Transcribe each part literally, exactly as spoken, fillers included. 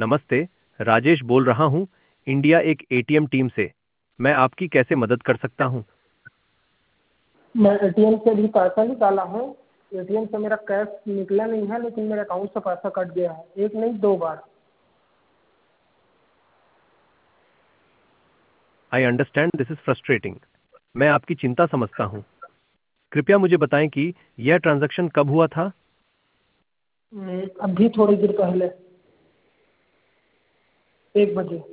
नमस्ते, राजेश बोल रहा हूँ, इंडिया एक एटीएम टीम से। मैं आपकी कैसे मदद कर सकता हूँ? मैं एटीएम से भी पैसा निकाला हूँ। एटीएम से मेरा कैश निकला नहीं है, लेकिन मेरे अकाउंट से पैसा कट गया है, एक नहीं दो बार। I understand this is frustrating. मैं आपकी चिंता समझता हूँ। कृपया मुझे बताएं कि यह ट्रांजैक्शन कब हुआ था? हम्म, अभी थोड़ी देर पहले, एक बजे।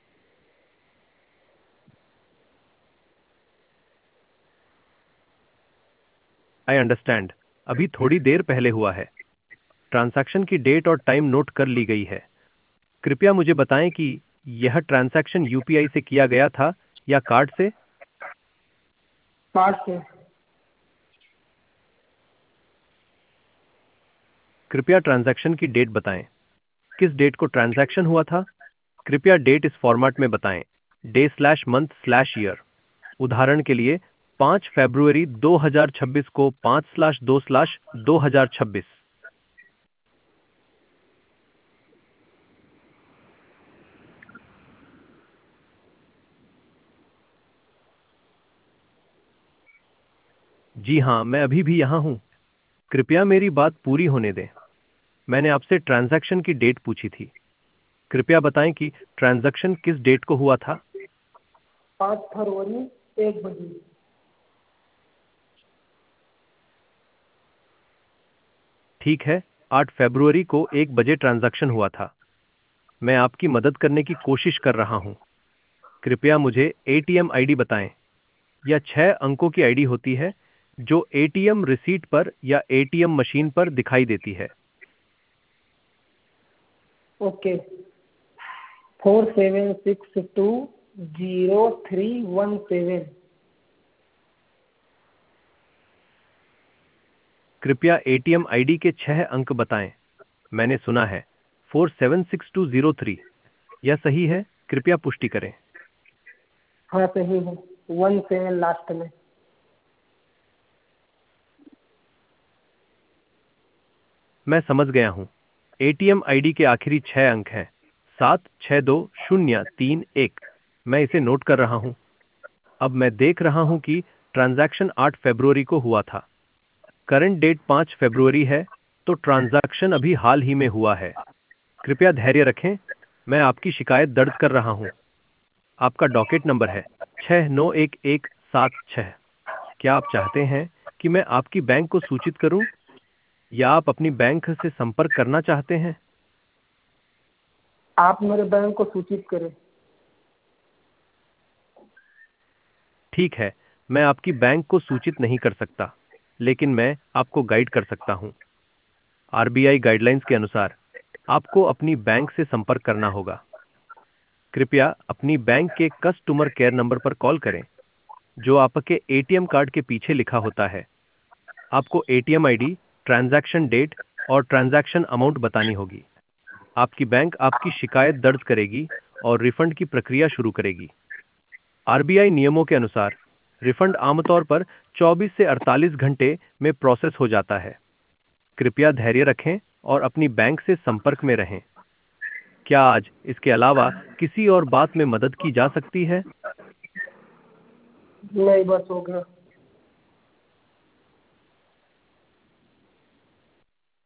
I understand. अभी थोड़ी देर पहले हुआ है। ट्रांजैक्शन की डेट और टाइम नोट कर ली गई है। कृपया मुझे बताएं कि यह ट्रांजैक्शन यूपीआई से किया गया था या कार्ड से? कार्ड से। कृपया ट्रांजैक्शन की डेट बताएं। किस डेट को ट्रांजैक्शन हुआ था? कृपया डेट इस फॉर्मेट में बताएं, day slash month slash year. उदाहरण के लिए पाँच फरवरी दो हज़ार छब्बीस को पाँच स्लैश दो स्लैश दो हज़ार छब्बीस। जी हाँ, मैं अभी भी यहाँ हूँ। कृपया मेरी बात पूरी होने दें। मैंने आपसे ट्रांजैक्शन की डेट पूछी थी। कृपया बताएं कि ट्रांजैक्शन किस डेट को हुआ था? पाँच फरवरी, एक बजे। ठीक है, आठ फरवरी को एक बजे ट्रांजैक्शन हुआ था। मैं आपकी मदद करने की कोशिश कर रहा हूँ। कृपया मुझे एटीएम आईडी बताएं। यह छह अंकों की आईडी होती है जो एटीएम रिसीट पर या एटीएम मशीन पर दिखाई देती है। Okay. Four seven six two zero three one seven. कृपया एटीएम आईडी के छह अंक बताएं। मैंने सुना है four seven six two zero three. यह सही है? कृपया पुष्टि करें। हाँ सही है, वन सेवन लास्ट में। मैं समझ गया हूं। एटीएम आईडी के आखिरी छह अंक हैं सात छह दो शून्य तीन एक। मैं इसे नोट कर रहा हूं। अब मैं देख रहा हूं कि ट्रांजैक्शन आठ फरवरी को हुआ था। करंट डेट पाँच फरवरी है, तो ट्रांजैक्शन अभी हाल ही में हुआ है। कृपया धैर्य रखें, मैं आपकी शिकायत दर्ज कर रहा हूं। आपका डॉकेट नंबर है छः नौ एक एक सात छः। क्या आप चाहते हैं कि मैं आपकी बैंक को सूचित करूं या आप अपनी बैंक से संपर्क करना चाहते हैं? आप मेरे बैंक को सूचित करें। ठीक है, मैं आपकी बैंक को सूचित नहीं कर सकता, लेकिन मैं आपको गाइड कर सकता हूं। आरबीआई गाइडलाइंस के अनुसार आपको अपनी बैंक से संपर्क करना होगा। कृपया अपनी बैंक के कस्टमर केयर नंबर पर कॉल करें, जो आपके एटीएम कार्ड के पीछे लिखा होता है। आपको एटीएम आईडी, ट्रांजैक्शन डेट और ट्रांजैक्शन अमाउंट बतानी होगी। आपकी बैंक आपकी शिकायत दर्ज करेगी और रिफंड की प्रक्रिया शुरू करेगी। आरबीआई नियमों के अनुसार रिफंड आमतौर पर चौबीस से अड़तालीस घंटे में प्रोसेस हो जाता है। कृपया धैर्य रखें और अपनी बैंक से संपर्क में रहें। क्या आज इसके अलावा किसी और बात में मदद की जा सकती है? नहीं, बस हो गया।